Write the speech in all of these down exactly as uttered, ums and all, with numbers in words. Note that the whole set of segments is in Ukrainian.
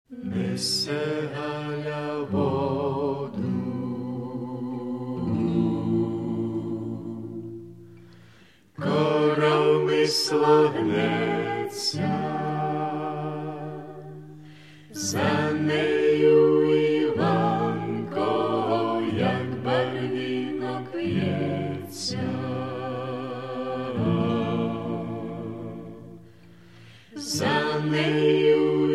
Несе Галя воду, коромисло гнеться, за нею Іванко, як барвінок в'ється. За нею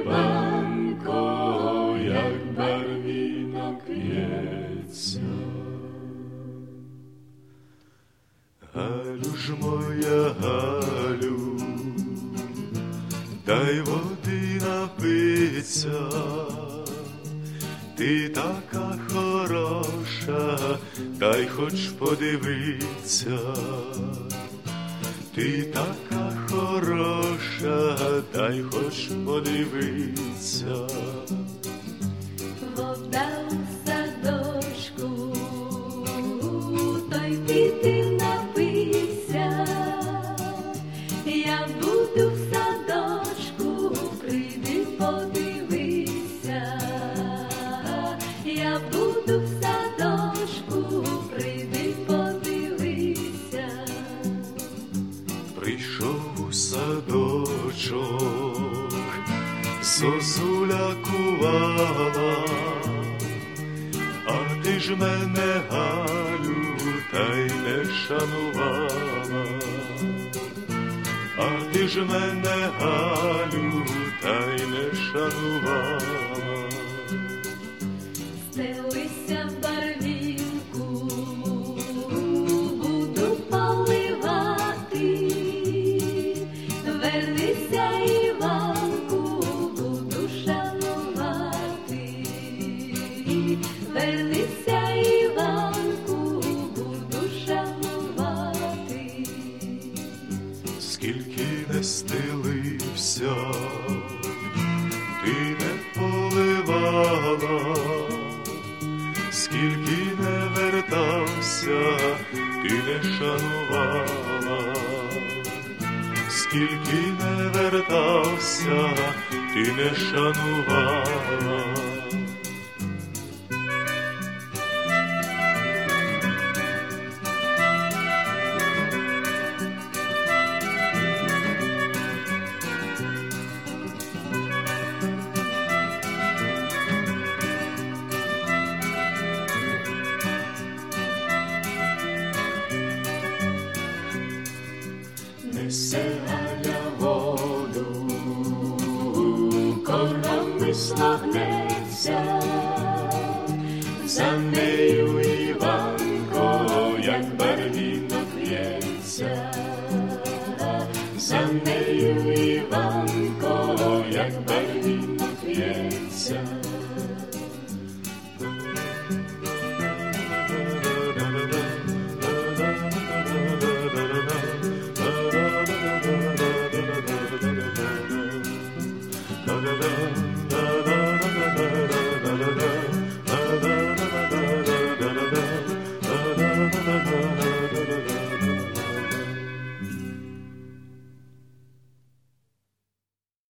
Іванко, як барвінок в'ється. Галю ж моя, Галю, дай води напиться, ти така хороша, дай хоч подивиться. Ти така хороша, дай хоч подивиться. Вода у садочку, той піди напийся. Я буду в садочку, прийди подивися. Я буду в садочку, прийди подивися. Прийшов у садочок, зозуля кувала, а ти ж мене, Галю, та й не шанувала. А ти ж мене, Галю, та й не шанувала. Стелися барвінку, буду поливати. Вернися, Іванку, буду шанувати. Вернися, Іванку, буду шанувати. Скільки не стелився, ти не поливала, скільки не вертався, ти не шанувала. Скільки не вертався, ти не шанувала. Несе Галя воду, коромисло гнеться, за нею Іванко, як барвінок в'ється. За нею Іванко, як барвінок в'ється.